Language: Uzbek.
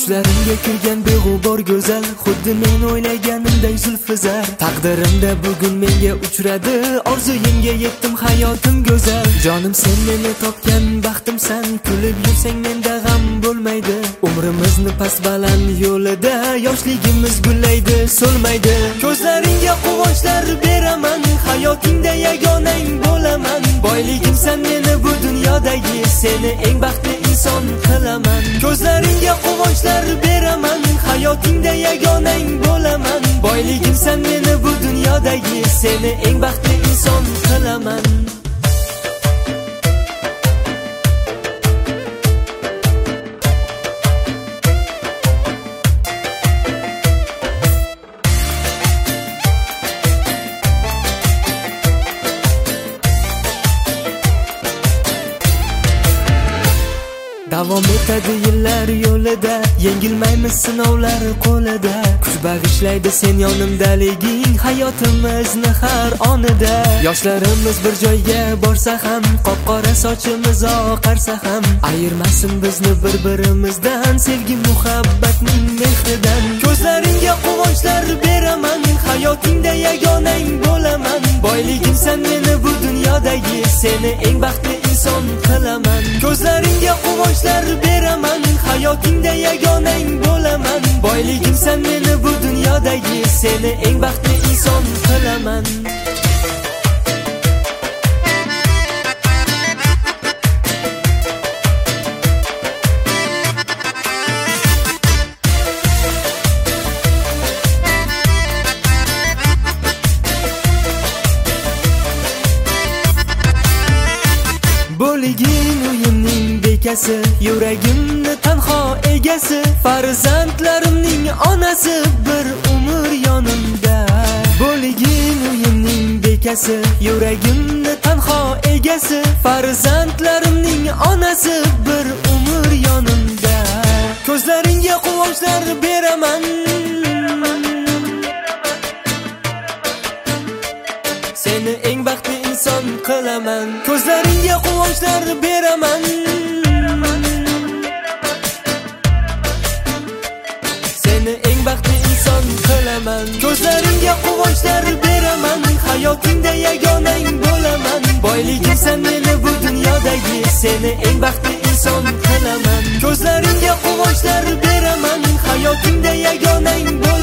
Koshlarimga kirgan beg'ubor go'zal, xuddi men o'ylaganimday zulfizar. Taqdirimda bugun menga uchradi, orzuyimga yetdim, hayotim go'zal. Jonim, sen meni topgan baxtimsan, kulib yursang menda g'am bo'lmaydi. Umrimizni past baland yo'lida yoshligimiz gullaydi, so'lmaydi. Ko'zlaringga quvonchlar beraman, hayotingda yagonang bo'laman. Boyligimsan meni bu dunyodagi, seni eng baxtli inson qilaman. Ko'zlaringga quvonchlar beraman, hayotingda yagonang bo'laman. Boyligimsan meni bu dunyodagi, seni eng baxtli inson qilaman. Davom etadi yillar yo'lida, yengilmaymiz sinovlar qo'lida. Kuch bag'ishlaydi sen yonimdaliging, hayotimizni har onida. Yoshlarimiz bir joyga borsa ham, qop-qora sochimiz oqarsa ham, ayirmasin bizni bir-birimizdan, sevgi muhabbatning mehridan. Ko'zlaringga quvonchlar beraman, hayotingda yagonang bo'laman. Boyligimsan meni bu dunyodagi, seni eng baxtli inson qilaman. Ko'zlaringga quvonchlar beraman, hayotingda yagonang bo'laman. Boyligimsan meni bu dunyodagi, seni eng baxtli inson qilaman. Bo'ligin uyimning bekasi, yuragimni tanho egasi, farzandlarimning onasi, bir umr yonimda. Bo'ligin uyimning bekasi, yuragimni tanho egasi, farzandlarimning onasi, bir umr yonimda. Ko'zlaringga quvonchlar beraman, seni eng baxtli inson qilaman. Ko'zlaringga quvonchlar beraman, seni eng baxtli inson qilaman. Ko'zlaringga quvonchlar beraman, hayotingda yagonang bo'laman. Boyligimsan meni bu dunyodagi, seni eng baxtli inson qilaman. Ko'zlaringga quvonchlar beraman, hayotingda yagonang bo'laman.